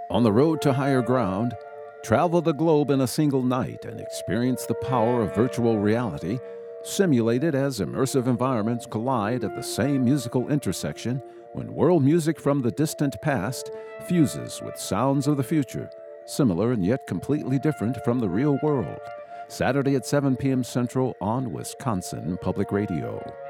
On the road to higher ground, travel the globe in a single night and experience the power of virtual reality, simulated as immersive environments collide at the same musical intersection when world music from the distant past fuses with sounds of the future, similar and yet completely different from the real world. Saturday at 7 p.m. Central on Wisconsin Public Radio.